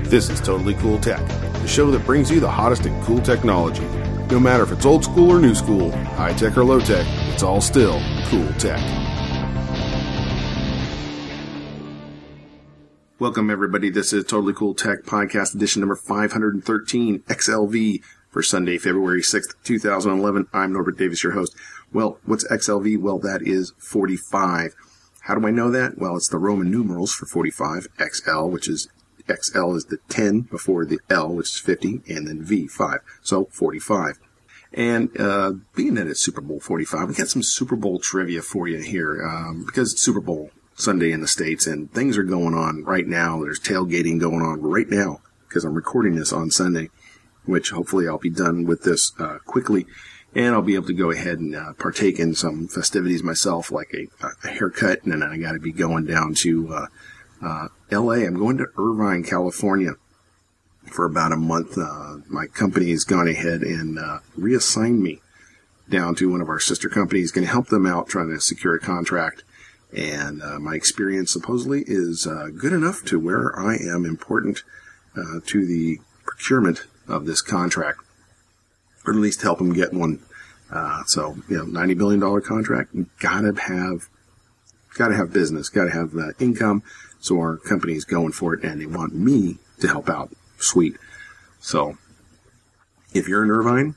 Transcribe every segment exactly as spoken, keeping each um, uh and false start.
This is Totally Cool Tech, the show that brings you the hottest in cool technology. No matter if it's old school or new school, high tech or low tech, it's all still cool tech. Welcome everybody, this is Totally Cool Tech Podcast Edition number five hundred thirteen, X L V, for Sunday, February sixth, two thousand eleven. I'm Norbert Davis, your host. Well, what's X L V? Well, that is forty-five. How do I know that? Well, it's the Roman numerals for forty-five, X L, which is X L is the ten before the L, which is fifty, and then V, five. So, forty-five. And uh being that it's Super Bowl forty-five, we got some Super Bowl trivia for you here, um, because it's Super Bowl Sunday in the States, and things are going on right now. There's tailgating going on right now, because I'm recording this on Sunday, which hopefully I'll be done with this uh quickly, and I'll be able to go ahead and uh, partake in some festivities myself, like a, a haircut, and then I got to be going down to uh Uh, L A. I'm going to Irvine, California for about a month. Uh, my company has gone ahead and uh, reassigned me down to one of our sister companies, going to help them out trying to secure a contract. And uh, my experience supposedly is uh, good enough to where I am important uh, to the procurement of this contract, or at least help them get one. Uh, so, you know, ninety billion dollars contract, gotta have, gotta have business, gotta have uh, income. So our company's going for it, and they want me to help out. Sweet. So, if you're in Irvine,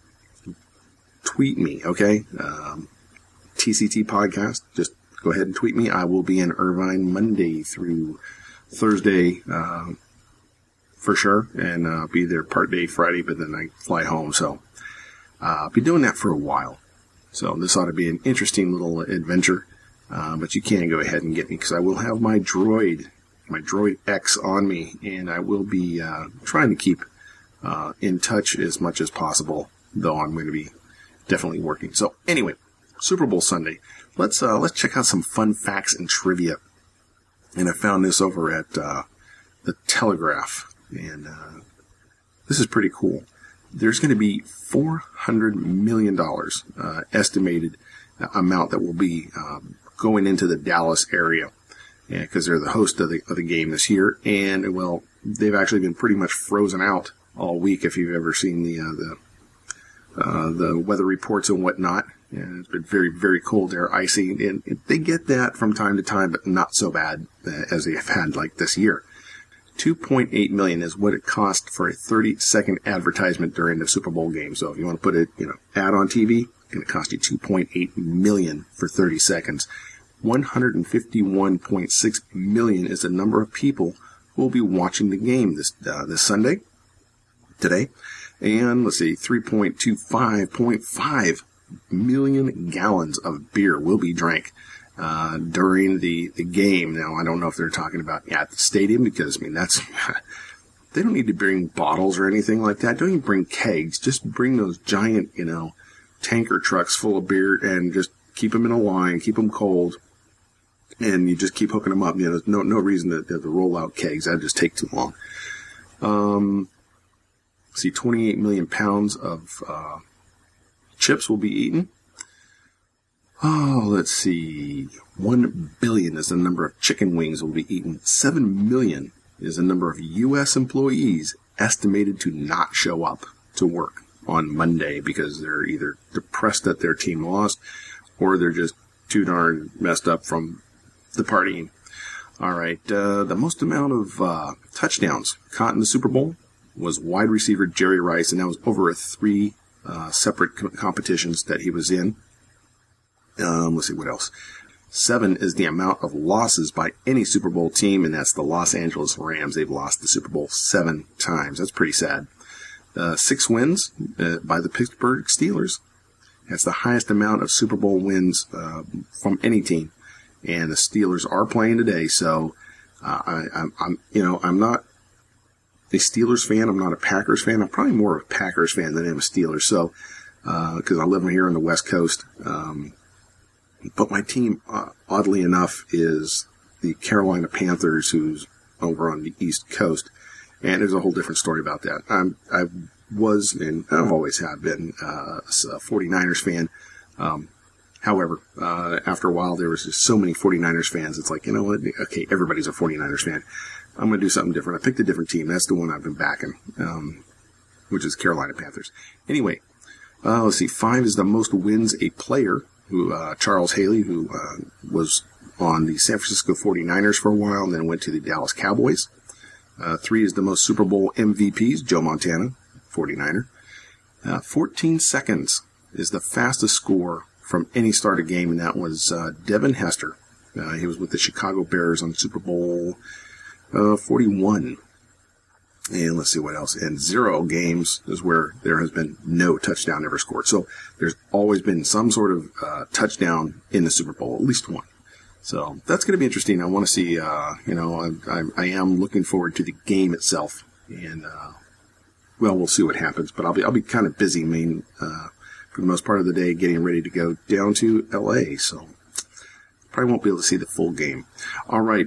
tweet me, okay? Um, T C T Podcast, just go ahead and tweet me. I will be in Irvine Monday through Thursday, uh, for sure, and uh, be there part day Friday, but then I fly home, so uh, I'll be doing that for a while. So this ought to be an interesting little adventure. Uh, but you can go ahead and get me, because I will have my Droid, my Droid X on me, and I will be uh, trying to keep uh, in touch as much as possible, though I'm going to be definitely working. So anyway, Super Bowl Sunday. Let's uh, let's check out some fun facts and trivia. And I found this over at uh, the Telegraph, and uh, this is pretty cool. There's going to be four hundred million dollars uh, estimated amount that will be um, going into the Dallas area, because yeah, they're the host of the of the game this year, and well, they've actually been pretty much frozen out all week. If you've ever seen the uh, the uh, the weather reports and whatnot, yeah, it's been very very cold there, icy, and they get that from time to time, but not so bad as they've had like this year. two point eight million is what it cost for a thirty second advertisement during the Super Bowl game. So if you want to put a you know ad on T V, it's going to cost you two point eight million for thirty seconds. one hundred fifty-one point six million is the number of people who will be watching the game this uh, this Sunday, today. And let's see, three point two five million gallons of beer will be drank uh, during the, the game. Now, I don't know if they're talking about at the stadium, because, I mean, that's, they don't need to bring bottles or anything like that. Don't even bring kegs. Just bring those giant, you know, tanker trucks full of beer and just keep them in a line, keep them cold, and you just keep hooking them up. You know, there's no, no reason to, to roll out kegs. That'd just take too long. Um, see, twenty-eight million pounds of uh, chips will be eaten. Oh, let's see. One billion is the number of chicken wings will be eaten. Seven million is the number of U S employees estimated to not show up to work on Monday because they're either depressed that their team lost, or they're just too darn messed up from the partying. All right, uh, the most amount of uh, touchdowns caught in the Super Bowl was wide receiver Jerry Rice, and that was over a three uh, separate co- competitions that he was in. Um, let's see, what else? Seven is the amount of losses by any Super Bowl team, and that's the Los Angeles Rams. They've lost the Super Bowl seven times. That's pretty sad. Uh, six wins uh, by the Pittsburgh Steelers. That's the highest amount of Super Bowl wins uh, from any team. And the Steelers are playing today, so uh, I, I'm, I'm, you know, I'm not a Steelers fan. I'm not a Packers fan. I'm probably more of a Packers fan than I am a Steelers. So, because uh, I live here on the West Coast, um, but my team, uh, oddly enough, is the Carolina Panthers, who's over on the East Coast, and there's a whole different story about that. I'm, I was, and I've always have been uh, a forty-niners fan. Um, However, uh, after a while, there was just so many 49ers fans. It's like, you know what? Okay, everybody's a 49ers fan. I'm going to do something different. I picked a different team. That's the one I've been backing, um, which is Carolina Panthers. Anyway, uh, let's see. Five is the most wins a player, who uh, Charles Haley, who uh, was on the San Francisco 49ers for a while and then went to the Dallas Cowboys. Uh, three is the most Super Bowl M V Ps, Joe Montana, 49er. Uh, fourteen seconds is the fastest score from any start of game, and that was uh, Devin Hester. Uh, he was with the Chicago Bears on Super Bowl uh, forty-one. And let's see what else. And zero games is where there has been no touchdown ever scored. So there's always been some sort of uh, touchdown in the Super Bowl, at least one. So that's going to be interesting. I want to see, uh, you know, I, I, I am looking forward to the game itself. And, uh, well, we'll see what happens. But I'll be I'll be kind of busy, I mean, uh, for the most part of the day, getting ready to go down to L A. So probably won't be able to see the full game. All right.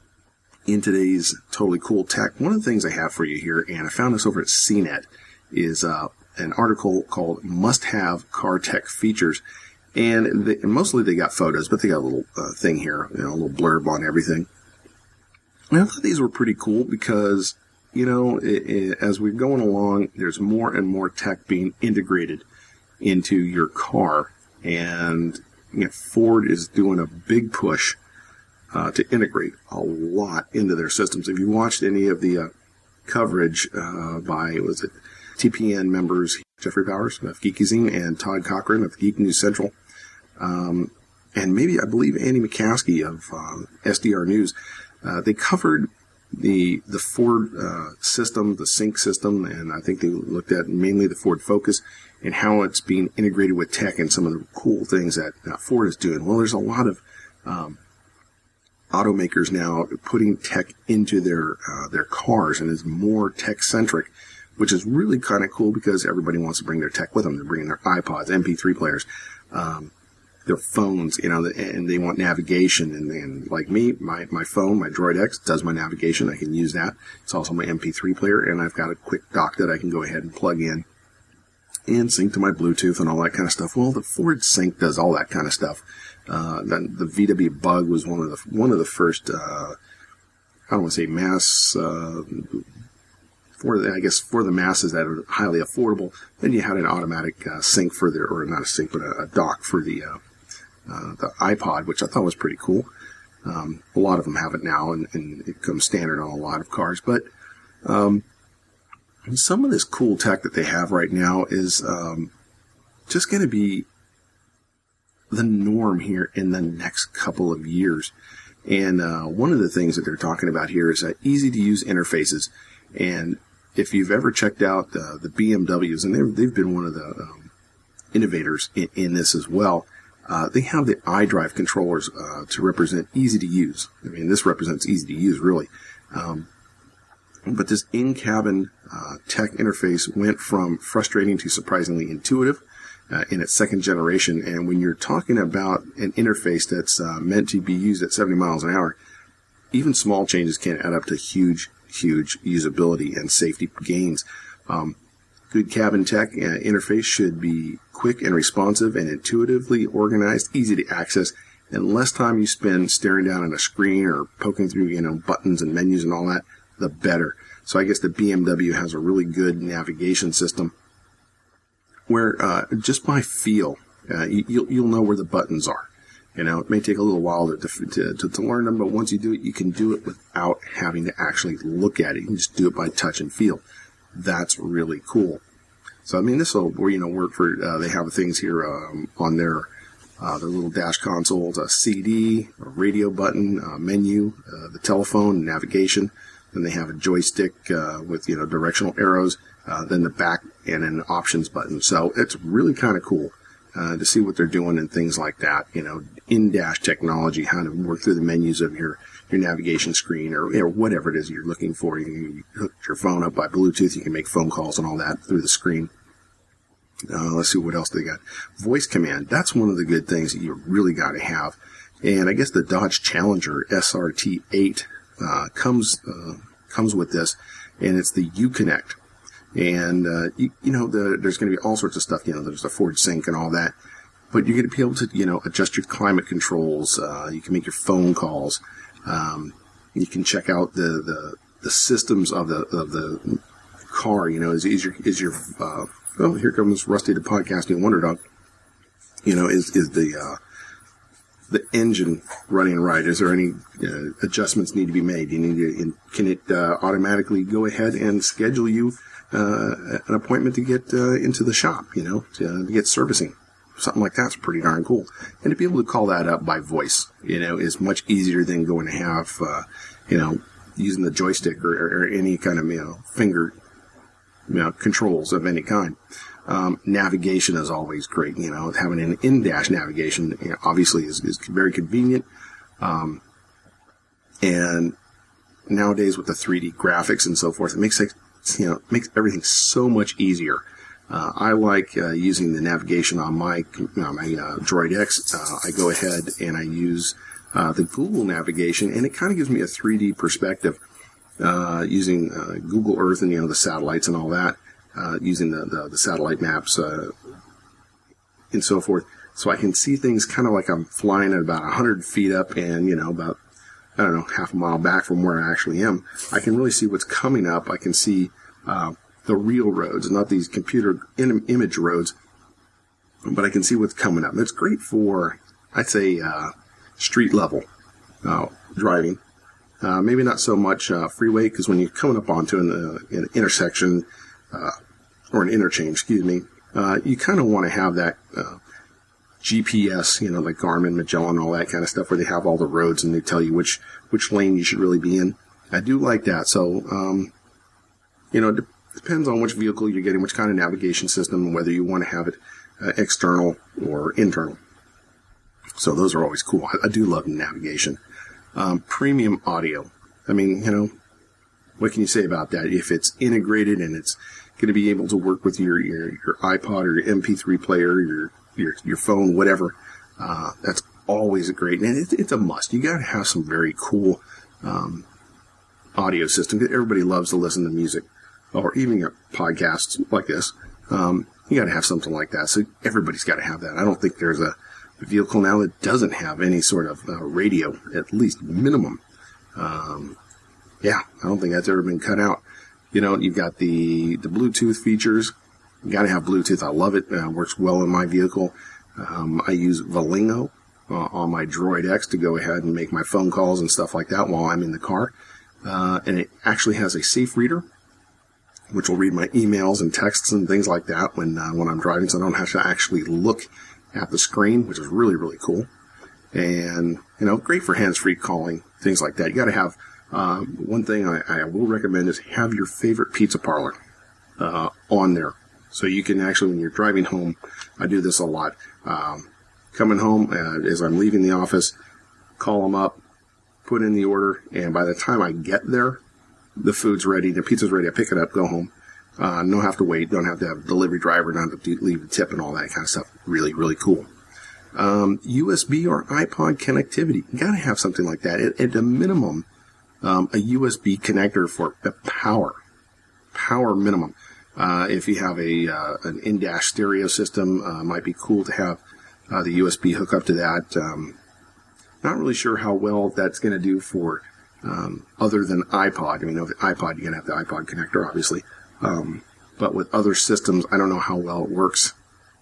In today's Totally Cool Tech, one of the things I have for you here, and I found this over at C net, is uh, an article called Must-Have Car Tech Features. And, they, and mostly they got photos, but they got a little uh, thing here, you know, a little blurb on everything. And I thought these were pretty cool because, you know, it, it, as we're going along, there's more and more tech being integrated into your car. And you know, Ford is doing a big push Uh, to integrate a lot into their systems. If you watched any of the uh, coverage uh, by, was it T P N members, Jeffrey Powers of Geekazine and Todd Cochran of Geek News Central, um, and maybe I believe Andy McCaskey of uh, S D R News, uh, they covered the the Ford uh, system, the Sync system, and I think they looked at mainly the Ford Focus and how it's being integrated with tech and some of the cool things that uh, Ford is doing. Well, there's a lot of um, automakers now putting tech into their uh, their cars, and is more tech centric, which is really kind of cool because everybody wants to bring their tech with them. They're bringing their iPods, M P three players, um, their phones, you know, and they want navigation. And, and like me, my my phone, my Droid X, does my navigation. I can use that. It's also my M P three player, and I've got a quick dock that I can go ahead and plug in and sync to my Bluetooth and all that kind of stuff. Well, the Ford Sync does all that kind of stuff. Uh, the, the V W Bug was one of the one of the first. Uh, I don't want to say mass uh, for the, I guess for the masses that are highly affordable. Then you had an automatic uh, sync for the, or not a sync, but a, a dock for the uh, uh, the iPod, which I thought was pretty cool. Um, a lot of them have it now, and, and it comes standard on a lot of cars. But um, some of this cool tech that they have right now is um, just going to be the norm here in the next couple of years. And uh, one of the things that they're talking about here is uh, easy-to-use interfaces. And if you've ever checked out uh, the B M Ws, and they've, they've been one of the um, innovators in, in this as well, uh, they have the iDrive controllers uh, to represent easy-to-use. I mean, this represents easy-to-use, really. Um, but this in-cabin uh, tech interface went from frustrating to surprisingly intuitive Uh, in its second generation. And when you're talking about an interface that's uh, meant to be used at seventy miles an hour, even small changes can add up to huge, huge usability and safety gains. Um, good cabin tech uh, interface should be quick and responsive and intuitively organized, easy to access, and less time you spend staring down at a screen or poking through, you know, buttons and menus and all that, the better. So I guess the B M W has a really good navigation system where uh, just by feel, uh, you, you'll, you'll know where the buttons are. You know, it may take a little while to, to, to, to learn them, but once you do it, you can do it without having to actually look at it. You can just do it by touch and feel. That's really cool. So, I mean, this will, you know, work for, uh, they have things here um, on their, uh, their little dash consoles, a C D, a radio button, a menu, uh, the telephone, navigation. Then they have a joystick uh, with, you know, directional arrows. Uh, then the back and an options button. So it's really kind of cool uh, to see what they're doing and things like that. You know, in-dash technology, how to work through the menus of your, your navigation screen or, or whatever it is you're looking for. You can hook your phone up by Bluetooth. You can make phone calls and all that through the screen. Uh, let's see what else they got. Voice command. That's one of the good things that you really got to have. And I guess the Dodge Challenger S R T eight uh, comes uh, comes with this, and it's the Uconnect. And, uh, you, you know, the, there's going to be all sorts of stuff, you know, there's the Ford Sync and all that. but you're going to be able to, you know, adjust your climate controls. Uh, you can make your phone calls. Um, you can check out the, the, the systems of the, of the car. You know, is, is your, is your, uh, oh, here comes Rusty the podcasting wonder dog. You know, is, is the, uh, the engine running right? Is there any uh, adjustments need to be made? You need to, can it uh, automatically go ahead and schedule you uh, an appointment to get uh, into the shop? You know, to, uh, to get servicing. Something like that's pretty darn cool. And to be able to call that up by voice, you know, is much easier than going to have, uh, you know, using the joystick or, or any kind of, you know, finger, you know, controls of any kind. Um, navigation is always great. You know, having an in-dash navigation, you know, obviously is, is very convenient. Um, and nowadays with the three D graphics and so forth, it makes it, you know, makes everything so much easier. Uh, I like uh, using the navigation on my you know, my uh, Droid X. Uh, I go ahead and I use uh, the Google navigation, and it kind of gives me a three D perspective uh, using uh, Google Earth and you know the satellites and all that. Uh, using the, the, the satellite maps uh, and so forth. So I can see things kind of like I'm flying at about one hundred feet up and, you know, about, I don't know, half a mile back from where I actually am. I can really see what's coming up. I can see uh, the real roads, not these computer in- image roads, but I can see what's coming up. And it's great for, I'd say, uh, street level uh, driving. Uh, maybe not so much uh, freeway, because when you're coming up onto an, uh, an intersection, Uh, or an interchange, excuse me, uh, you kind of want to have that uh, G P S, you know, like Garmin, Magellan, all that kind of stuff, where they have all the roads and they tell you which which lane you should really be in. I do like that. So, um, you know, it de- depends on which vehicle you're getting, which kind of navigation system, and whether you want to have it uh, external or internal. So those are always cool. I, I do love navigation. Um, premium audio. I mean, you know, what can you say about that? If it's integrated and it's going to be able to work with your, your, your iPod or your M P three player, your, your, your phone, whatever, uh, that's always a great, and it's, it's a must. You got to have some very cool, um, audio system. Everybody loves to listen to music or even podcasts like this. Um, you got to have something like that. So everybody's got to have that. I don't think there's a vehicle now that doesn't have any sort of uh, radio, at least minimum. Um, Yeah, I don't think that's ever been cut out. You know, you've got the, the Bluetooth features. You got to have Bluetooth. I love it. It uh, works well in my vehicle. Um, I use Valingo uh, on my Droid X to go ahead and make my phone calls and stuff like that while I'm in the car. Uh, and it actually has a safe reader, which will read my emails and texts and things like that when uh, when I'm driving, so I don't have to actually look at the screen, which is really, really cool. And, you know, great for hands-free calling, things like that. You got to have Um, one thing I, I will recommend is have your favorite pizza parlor uh, on there. So you can actually, when you're driving home, I do this a lot. Um, coming home, uh, as I'm leaving the office, call them up, put in the order, and by the time I get there, the food's ready, the pizza's ready, I pick it up, go home. Uh, don't have to wait, don't have to have a delivery driver, don't have to leave a tip and all that kind of stuff. Really, really cool. Um, U S B or iPod connectivity. You gotta have something like that. At, at a minimum, Um, a U S B connector for the power, power minimum. Uh, if you have a uh, an in-dash stereo system, uh, might be cool to have uh, the U S B hook up to that. Um, not really sure how well that's going to do for um, other than iPod. I mean, with iPod, you're going to have the iPod connector, obviously. Um, but with other systems, I don't know how well it works.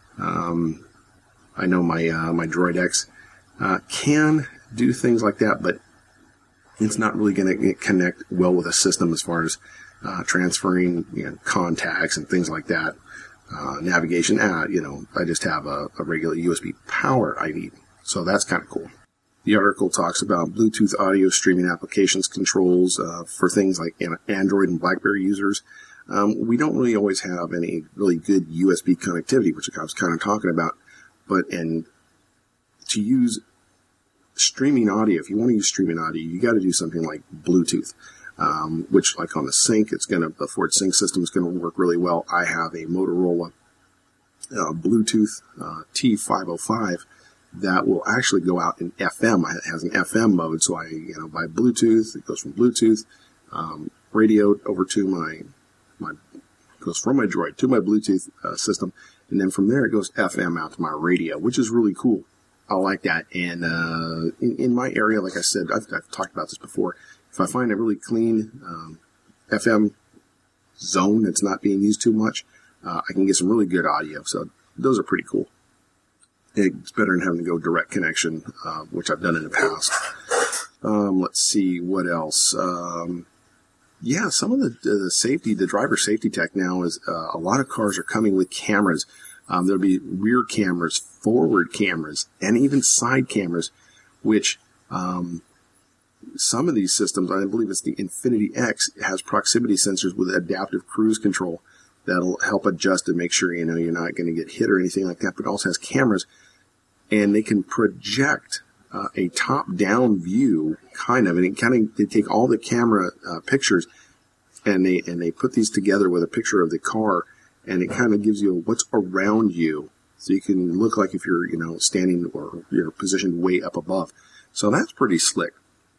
Um, I know my uh, my Droid X uh, can do things like that, but it's not really going to connect well with a system as far as uh, transferring you know, contacts and things like that. Uh, navigation, ah, you know, I just have a, a regular U S B power I need. So that's kind of cool. The article talks about Bluetooth audio streaming applications controls uh, for things like Android and BlackBerry users. Um, we don't really always have any really good U S B connectivity, which I was kind of talking about. But and to use streaming audio, if you want to use streaming audio, you got to do something like Bluetooth, um, which like on the Sync, it's going to, the Ford Sync system is going to work really well. I have a Motorola uh, Bluetooth uh, T five oh five that will actually go out in F M. It has an F M mode, so I, you know, by Bluetooth, it goes from Bluetooth um, radio over to my, my, goes from my Droid to my Bluetooth uh, system, And then from there, it goes F M out to my radio, which is really cool. I like that. And uh, in, in my area, like I said, I've, I've talked about this before. If I find a really clean um, F M zone that's not being used too much, uh, I can get some really good audio. So those are pretty cool. It's better than having to go direct connection, uh, which I've done in the past. Um, let's see what else. Um, yeah, some of the, the safety, the driver safety tech now is uh, a lot of cars are coming with cameras. Um, there'll be rear cameras, forward cameras, and even side cameras, which um, some of these systems, I believe it's the Infiniti X, has proximity sensors with adaptive cruise control that'll help adjust to make sure, you know, you're not going to get hit or anything like that, but it also has cameras, and they can project uh, a top-down view, kind of, and it kind of, they take all the camera uh, pictures, and they, and they put these together with a picture of the car, and it kind of gives you what's around you, so you can look like if you're, you know, standing or you're positioned way up above. So that's pretty slick.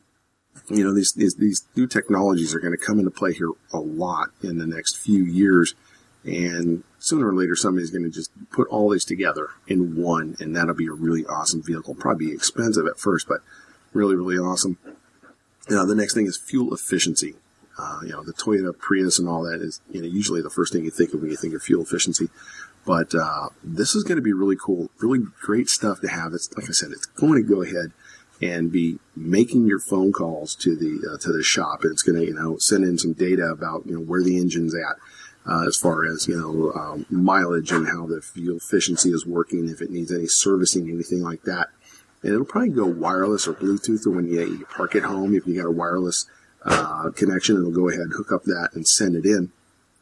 You know, these, these, these new technologies are going to come into play here a lot in the next few years. And sooner or later, somebody's going to just put all these together in one, and that'll be a really awesome vehicle. Probably be expensive at first, but really, really awesome. Now, the next thing is fuel efficiency. Uh, you know, the Toyota Prius and all that is, you know, usually the first thing you think of when you think of fuel efficiency. But uh, this is going to be really cool, really great stuff to have. It's, like I said, it's going to go ahead and be making your phone calls to the uh, to the shop. It's going to, you know, send in some data about, you know, where the engine's at. Uh, as far as, you know, um, mileage and how the fuel efficiency is working, if it needs any servicing, anything like that. And it'll probably go wireless or Bluetooth, or when you, you park at home, if you got a wireless uh, connection, it'll go ahead and hook up that and send it in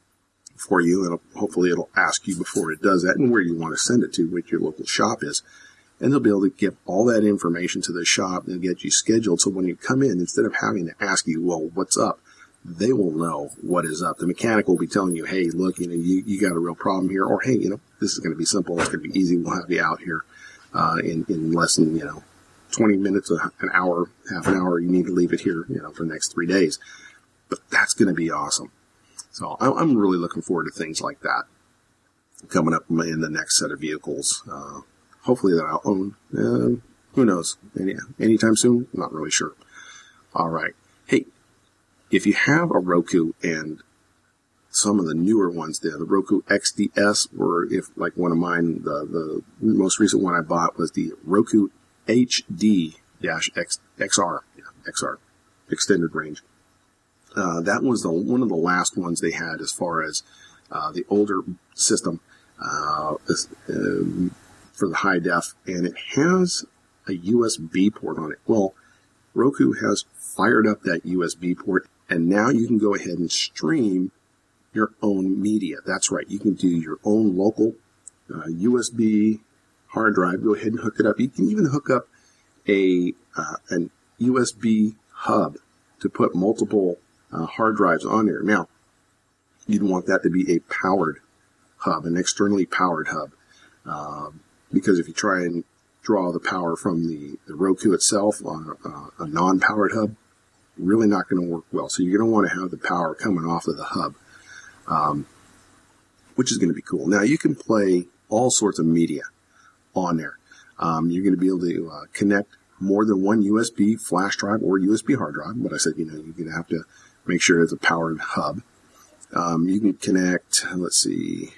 for you. And hopefully it'll ask you before it does that and where you want to send it to, what your local shop is. And they'll be able to give all that information to the shop and get you scheduled. So when you come in, instead of having to ask you, well, what's up? They will know what is up. The mechanic will be telling you, hey, look, you know, you, you got a real problem here. Or, hey, you know, this is going to be simple. It's going to be easy. We'll have you out here uh, in, in less than, you know, twenty minutes, an hour, half an hour. You need to leave it here, you know, for the next three days. But that's going to be awesome. So I'm really looking forward to things like that coming up in the next set of vehicles. Uh, hopefully that I'll own. Uh, who knows? Any, anytime soon? Not really sure. All right. Hey, if you have a Roku and some of the newer ones there, the Roku X D S, or if like one of mine, the, the most recent one I bought was the Roku H D X R, yeah, X R, extended range. Uh, that was the one of the last ones they had as far as uh, the older system uh, um, for the high def, and it has a U S B port on it. Well, Roku has fired up that U S B port, and now you can go ahead and stream your own media. That's right. You can do your own local uh, U S B hard drive. Go ahead and hook it up. You can even hook up a uh, an U S B hub to put multiple uh, hard drives on there. Now, you'd want that to be a powered hub, an externally powered hub, uh, because if you try and draw the power from the, the Roku itself on a, a non-powered hub, really not going to work well. So you're going to want to have the power coming off of the hub, um, which is going to be cool. Now, you can play all sorts of media on there. Um, you're going to be able to uh, connect more than one U S B flash drive or U S B hard drive. But I said, you know, you're going to have to make sure it's a powered hub. Um, you can connect, let's see,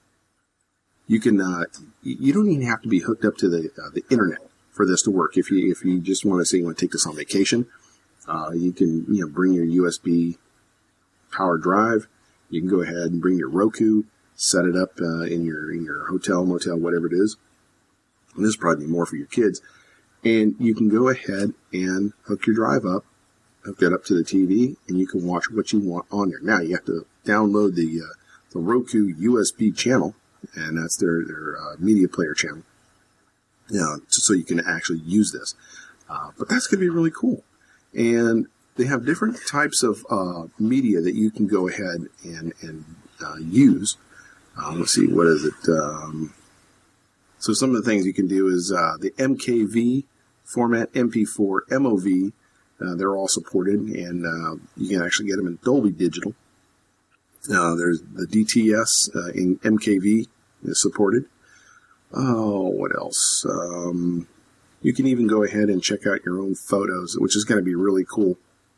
you can, uh, you don't even have to be hooked up to the uh, the internet for this to work. If you if you just want to say you want to take this on vacation, Uh, you can, you know, bring your U S B powered drive. You can go ahead and bring your Roku, set it up uh, in your in your hotel, motel, whatever it is. And this is probably more for your kids. And you can go ahead and hook your drive up, hook it up to the T V, and you can watch what you want on there. Now you have to download the uh, the Roku U S B channel, and that's their their uh, media player channel. You know, so you can actually use this. Uh, but that's going to be really cool. And they have different types of uh, media that you can go ahead and, and uh, use. Uh, let's see, what is it? Um, so some of the things you can do is uh, the M K V format, M P four, M O V. Uh, they're all supported, and uh, you can actually get them in Dolby Digital. Uh, there's the D T S uh, in M K V is supported. Oh, what else? Um, you can even go ahead and check out your own photos, which is going to be really cool.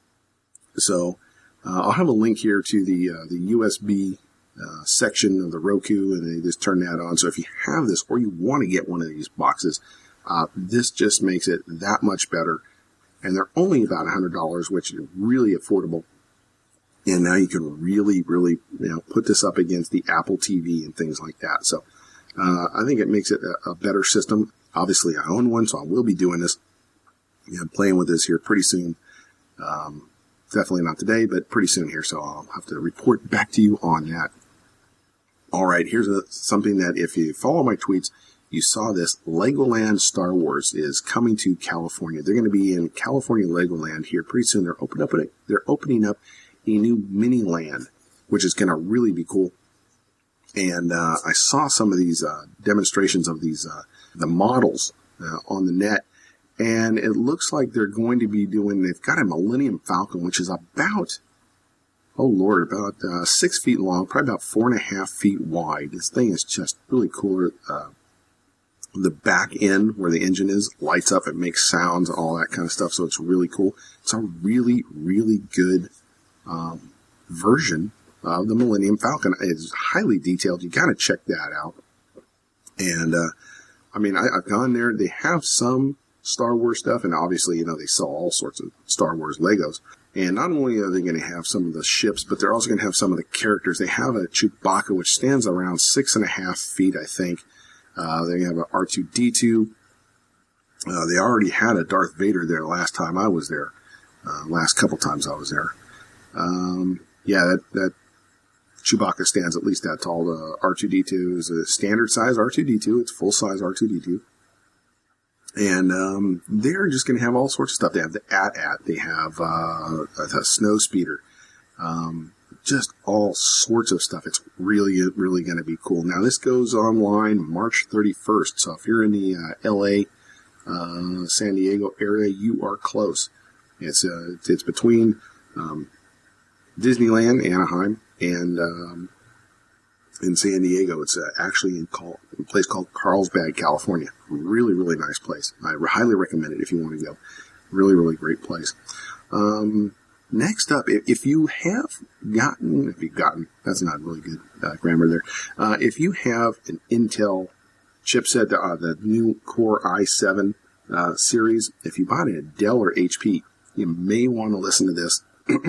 So uh, I'll have a link here to the uh, the U S B uh, section of the Roku, and they just turn that on. So if you have this or you want to get one of these boxes, uh, this just makes it that much better. And they're only about one hundred dollars, which is really affordable. And now you can really, really, you know, put this up against the Apple T V and things like that. So uh, I think it makes it a, a better system. Obviously, I own one, so I will be doing this. You know, playing with this here pretty soon. Um, definitely not today, but pretty soon here. So I'll have to report back to you on that. All right, here's a, something that if you follow my tweets, you saw this. Legoland Star Wars is coming to California. They're going to be in California Legoland here pretty soon. They're opening up. A, they're opening up a new mini land, which is going to really be cool. And uh, I saw some of these uh, demonstrations of these uh, the models uh, on the net, and it looks like they're going to be doing. They've got a Millennium Falcon, which is about oh lord, about uh, six feet long, probably about four and a half feet wide. This thing is just really cool. Uh, the back end where the engine is lights up, it makes sounds, all that kind of stuff. So it's really cool. It's a really, really good um, version of the Millennium Falcon. It's highly detailed. You got to check that out. And uh, I mean, I, I've gone there. They have some Star Wars stuff, and obviously, you know, they sell all sorts of Star Wars Legos. And not only are they going to have some of the ships, but they're also going to have some of the characters. They have a Chewbacca, which stands around six and a half feet, I think. Uh, they have an R two D two. Uh, they already had a Darth Vader there last time I was there. Uh, last couple times I was there. Um, yeah, that, that Chewbacca stands at least that tall. The R two D two is a standard size R two D two. It's full size R two D two. And um, they're just going to have all sorts of stuff. They have the A T A T. They have uh, a, a snow speeder. Um, just all sorts of stuff. It's really, really going to be cool. Now, this goes online March thirty-first. So if you're in the uh, L A, uh, San Diego area, you are close. It's uh, it's between um, Disneyland, Anaheim, and um, in San Diego. It's uh, actually in call, a place called Carlsbad, California. Really, really nice place. I highly recommend it if you want to go. Really, really great place. Um, next up, if, if you have gotten, if you've gotten, that's not really good uh, grammar there. Uh, if you have an Intel chipset, uh, the new Core i seven uh, series, if you bought it at Dell or H P, you may want to listen to this.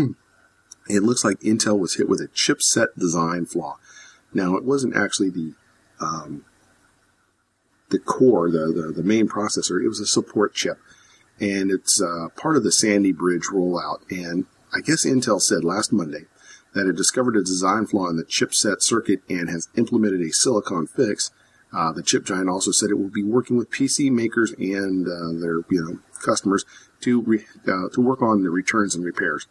It looks like Intel was hit with a chipset design flaw. Now, it wasn't actually the um, the core, the, the the main processor. It was a support chip, and it's uh, part of the Sandy Bridge rollout. And I guess Intel said last Monday that it discovered a design flaw in the chipset circuit and has implemented a silicon fix. Uh, the chip giant also said it will be working with P C makers and uh, their you know customers to re- uh, to work on the returns and repairs.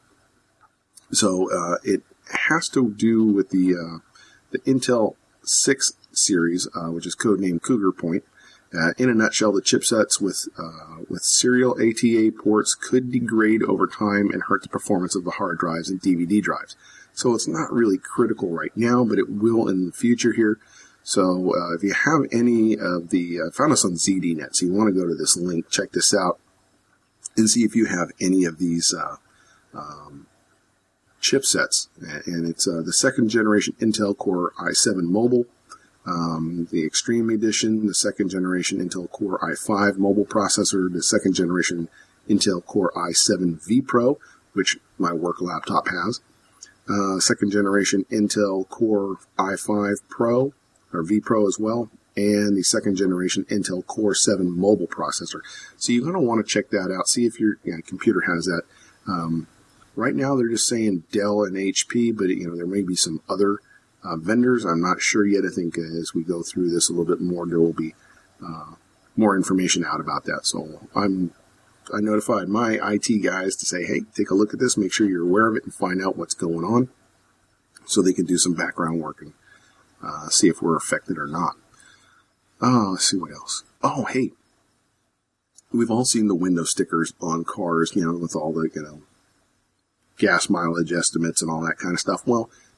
So uh, it has to do with the uh, the Intel six series, uh, which is codenamed Cougar Point. Uh, in a nutshell, the chipsets with uh, with serial A T A ports could degrade over time and hurt the performance of the hard drives and D V D drives. So it's not really critical right now, but it will in the future here. So uh, if you have any of the, uh, found us on Z D Net, so you want to go to this link, check this out, and see if you have any of these uh, um, chipsets. And it's uh, the second generation Intel Core i seven Mobile, um, the Extreme Edition, the second generation Intel Core i five mobile processor, the second generation Intel Core i seven vPro, which my work laptop has, uh, second generation Intel Core i five Pro, or vPro as well, and the second generation Intel Core seven mobile processor. So you're going to want to check that out, see if your you know, computer has that. Um, right now they're just saying Dell and H P, but you know there may be some other uh, vendors. I'm not sure yet. I think uh, as we go through this a little bit more, there will be uh, more information out about that. So I'm I notified my I T guys to say, hey, take a look at this, make sure you're aware of it, and find out what's going on, so they can do some background work and Uh, see if we're affected or not. Oh, let's see what else. Oh, hey. We've all seen the window stickers on cars, you know, with all the, you know, gas mileage estimates and all that kind of stuff. Well,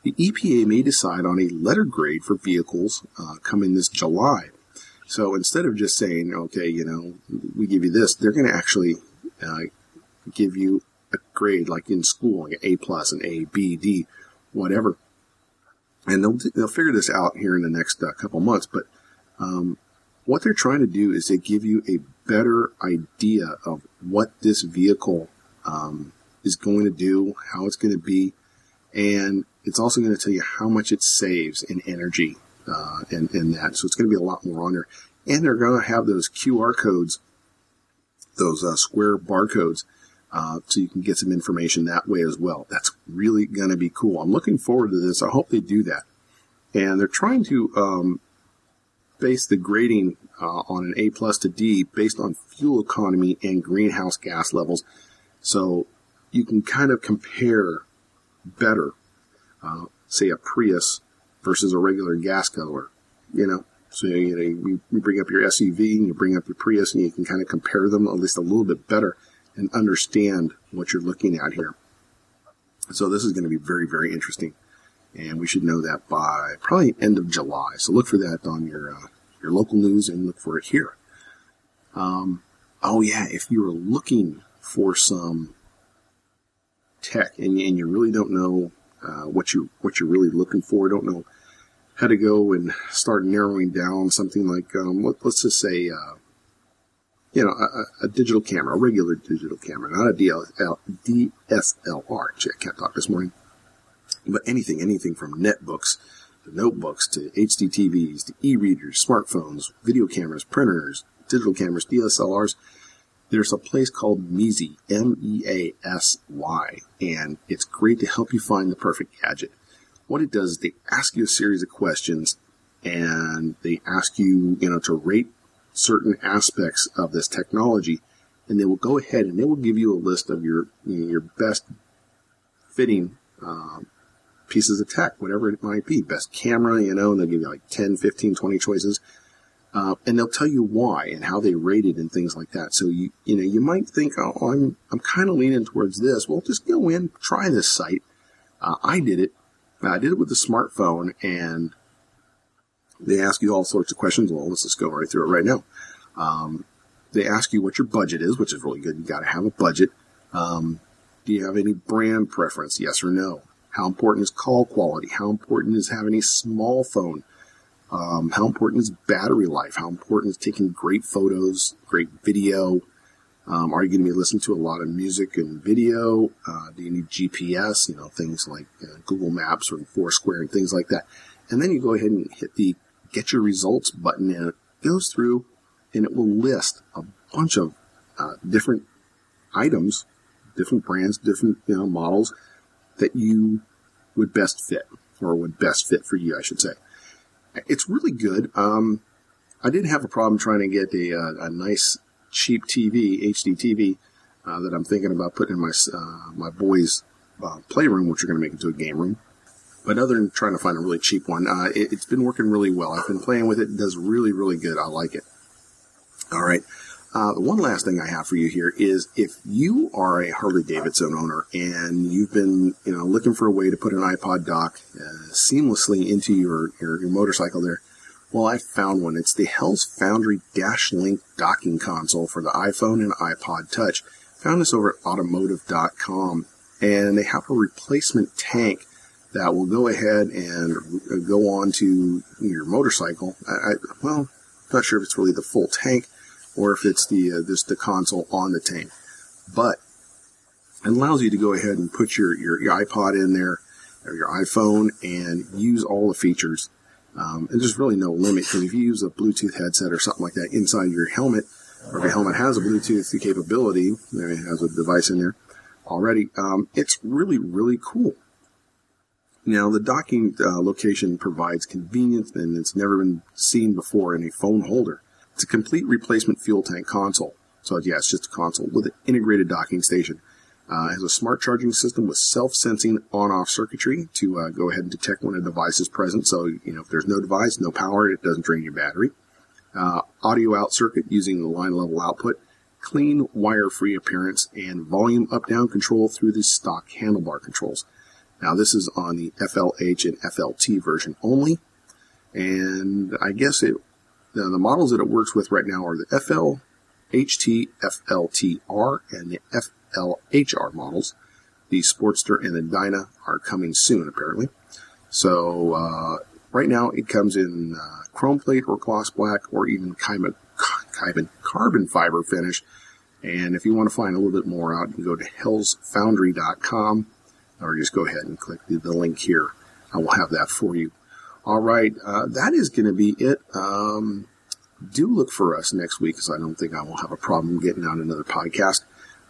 the E P A may decide on a letter grade for vehicles uh, coming this July. So instead of just saying, okay, you know, we give you this, they're going to actually uh, give you a grade like in school, like an A plus, an A, B, D, whatever. And they'll they'll figure this out here in the next uh, couple months. But um, what they're trying to do is they give you a better idea of what this vehicle um, is going to do, how it's going to be, and it's also going to tell you how much it saves in energy uh, and, and that. So it's going to be a lot more on there. And they're going to have those Q R codes, those uh, square barcodes, uh, so you can get some information that way as well. That's really going to be cool. I'm looking forward to this. I hope they do that. And they're trying to um, base the grading uh, on an A plus to D based on fuel economy and greenhouse gas levels. So you can kind of compare better, uh, say a Prius versus a regular gas guzzler, you know. So, you know, you, you bring up your S U V and you bring up your Prius and you can kind of compare them at least a little bit better and understand what you're looking at here. So this is going to be very, very interesting. And we should know that by probably end of July. So look for that on your uh, your local news and look for it here. Um, oh, yeah, if you're looking for some tech and, and you really don't know uh, what, you, what you're really looking for, don't know how to go and start narrowing down something like, um, let, let's just say, uh, you know, a, a digital camera, a regular digital camera, not a D S L R. Gee, I can't talk this morning. But anything, anything from netbooks to notebooks to H D T Vs to e-readers, smartphones, video cameras, printers, digital cameras, D S L Rs. There's a place called Measy, M E A S Y, and it's great to help you find the perfect gadget. What it does is they ask you a series of questions, and they ask you, you know, to rate certain aspects of this technology, and they will go ahead and they will give you a list of your, you know, your best fitting um, pieces of tech, whatever it might be. Best camera, you know, and they'll give you like ten, fifteen, twenty choices. Uh, and they'll tell you why and how they rate it and things like that. So, you you know, you might think, oh, I'm I'm kind of leaning towards this. Well, just go in, try this site. Uh, I did it. I did it with the smartphone, and they ask you all sorts of questions. Well, let's just go right through it right now. Um, they ask you what your budget is, which is really good. You got to have a budget. Um, do you have any brand preference? Yes or no? How important is call quality? How important is having a small phone? Um, how important is battery life? How important is taking great photos, great video? Um, are you going to be listening to a lot of music and video? Uh, do you need G P S? You know, things like uh, Google Maps or Foursquare and things like that. And then you go ahead and hit the Get Your Results button, and it goes through and it will list a bunch of uh, different items, different brands, different, you know, models that you would best fit, or would best fit for you, I should say. It's really good. Um, I did have a problem trying to get a, a, a nice, cheap T V, H D T V, uh, that I'm thinking about putting in my uh, my boys' uh, playroom, which we're going to make into a game room. But other than trying to find a really cheap one, uh, it, it's been working really well. I've been playing with it. It does really, really good. I like it. All right. Uh, the one last thing I have for you here is if you are a Harley-Davidson owner and you've been, you know, looking for a way to put an iPod dock uh, seamlessly into your, your, your motorcycle there, well, I found one. It's the Hell's Foundry Dash Link docking console for the iPhone and iPod Touch. Found this over at automotive dot com, and they have a replacement tank that will go ahead and go on to your motorcycle. I, I, well, I'm not sure if it's really the full tank or if it's the uh, this the console on the tank, but it allows you to go ahead and put your, your, your iPod in there or your iPhone and use all the features. Um, and there's really no limit, because if you use a Bluetooth headset or something like that inside your helmet, or if your helmet has a Bluetooth capability, it has a device in there already, um, it's really, really cool. Now, the docking uh, location provides convenience, and it's never been seen before in a phone holder. It's a complete replacement fuel tank console. So, yeah, it's just a console with an integrated docking station. Uh, it has a smart charging system with self-sensing on-off circuitry to uh, go ahead and detect when a device is present. So, you know, if there's no device, no power, it doesn't drain your battery. Uh, audio out circuit using the line level output. Clean, wire-free appearance, and volume up-down control through the stock handlebar controls. Now, this is on the F L H and F L T version only. And I guess it the, the models that it works with right now are the F L H T, F L T R, and the F L H R models. The Sportster and the Dyna are coming soon, apparently. So, uh, right now it comes in uh, chrome plate or gloss black or even carbon, carbon fiber finish. And if you want to find a little bit more out, you can go to hells foundry dot com or just go ahead and click the, the link here. I will have that for you. All right, uh, that is going to be it. Um, do look for us next week, because I don't think I will have a problem getting out another podcast.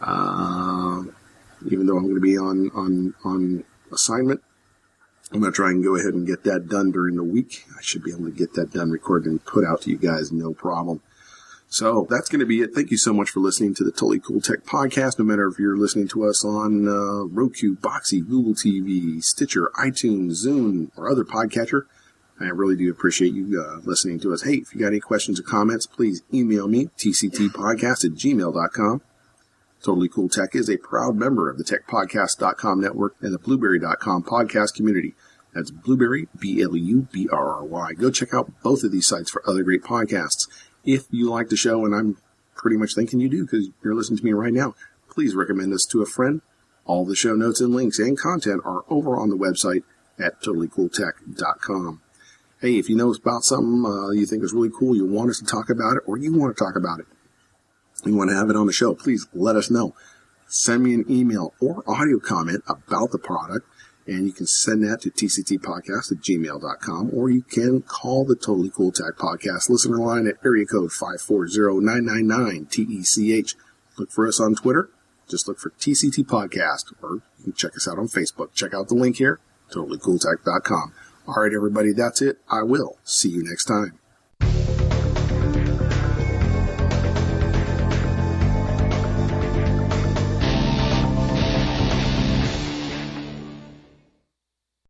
Uh, even though I'm going to be on, on, on assignment, I'm going to try and go ahead and get that done during the week. I should be able to get that done, recorded, and put out to you guys, no problem. So that's going to be it. Thank you so much for listening to the Totally Cool Tech Podcast. No matter if you're listening to us on uh, Roku, Boxy, Google T V, Stitcher, iTunes, Zune, or other podcatcher, I really do appreciate you uh, listening to us. Hey, if you got any questions or comments, please email me, t c t podcast at gmail dot com. Totally Cool Tech is a proud member of the tech podcast dot com network and the blueberry dot com podcast community. That's Blueberry, B L U B R R Y. Go check out both of these sites for other great podcasts. If you like the show, and I'm pretty much thinking you do because you're listening to me right now, please recommend us to a friend. All the show notes and links and content are over on the website at totally cool tech dot com. Hey, if you know about something uh, you think is really cool, you want us to talk about it, or you want to talk about it, you want to have it on the show, please let us know. Send me an email or audio comment about the product, and you can send that to t c t podcast at gmail dot com, or you can call the Totally Cool Tech Podcast listener line at area code five four zero, nine nine nine, T E C H. Look for us on Twitter. Just look for T C T Podcast, or you can check us out on Facebook. Check out the link here, totally cool tech dot com. All right, everybody, that's it. I will see you next time.